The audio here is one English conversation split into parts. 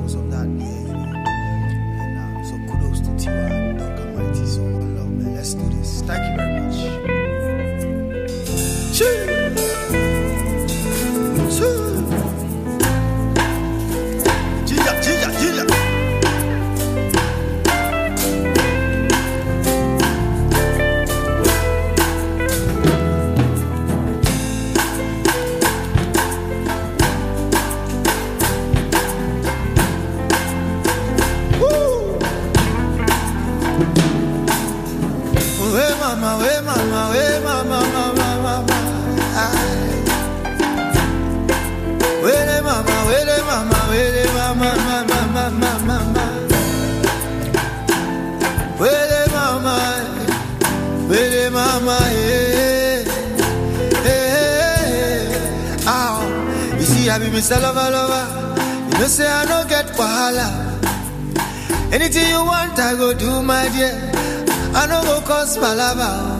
was of that year, you know. And so kudos to Tiwa and Dr. Mighty. So one love, man. Let's do this. Thank you very much. I be Mr. Lover. You know say I don't get wahala. Anything you want, I go do, my dear. I don't go cause palava.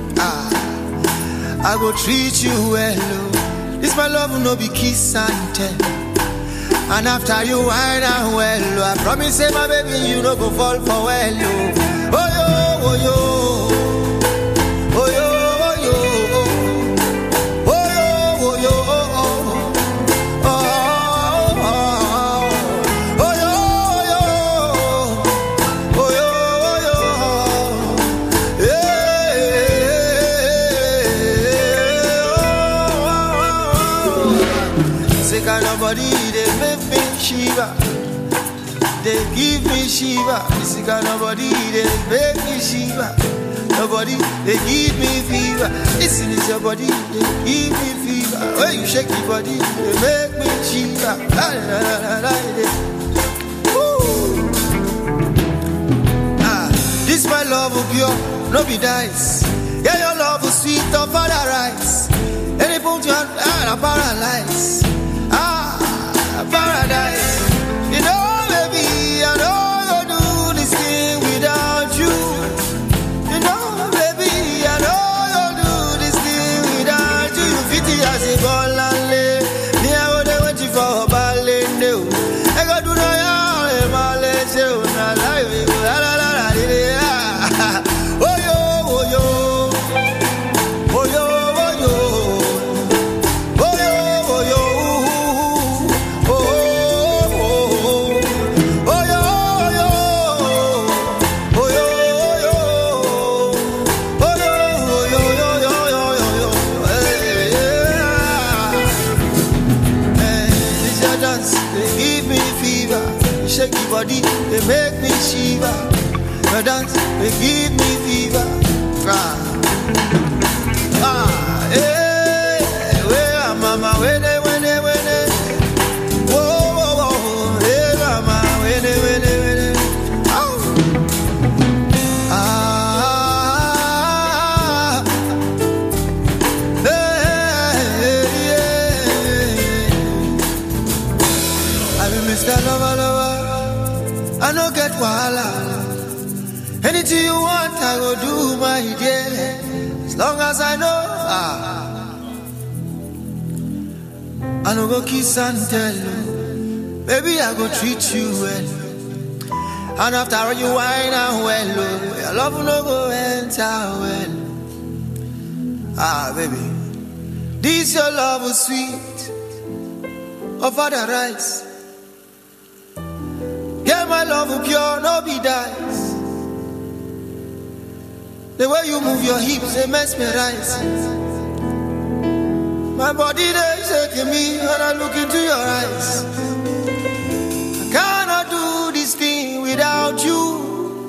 I go treat you well. This my love will no be kiss and tell. And after you wine and well, I promise say my baby you no go fall for well. Oh yo, oh yo. Oh yo, oh yo. Oh yo, oh yo, oh oh. Nobody they make me shiva. They give me shiva. This kind nobody they make me shiva. Nobody they give me fever. Listen is your body they give me fever. When you shake your body they make me shiva. This my love will pure, no be dice. Yeah, your love will sweet of other rights. Any put you on paralyze. Paradise, you know, baby, I know you do this thing without you. You know, baby, I know you do this thing without you. You fit it as a ball and lay. Me, I go there waiting for a ball and do. I go do no yard, my legs, you know, life, la la la la, yeah. Oh yo, oh yo, oh yo, oh yo. Body, they make me shiver. Your dance, they give me fever. Where mama, when they. Whoa, whoa, whoa. Hey, mama, when they. I be Mr. Lover. I don't get wahala. Anything you want, I go do, my dear. As long as I know, I no go kiss and tell you. Baby, I go treat you well. And after you wine and well, your love no go enter well. Baby, this your love is sweet. Of other rights. Yeah, my love will pure, no be dice. The way you move your hips, they mesmerize. My body, they shaking me when I look into your eyes. I cannot do this thing without you.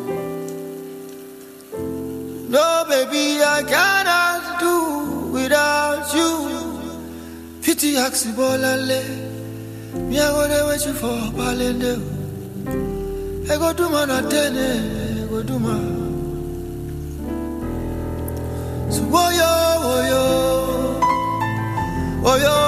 No, baby, I cannot do without you. Pity axibolale. Me, I go there wait you for Palende. I go do my natene, I go do my. So, oh yo, oh yo, oh yo.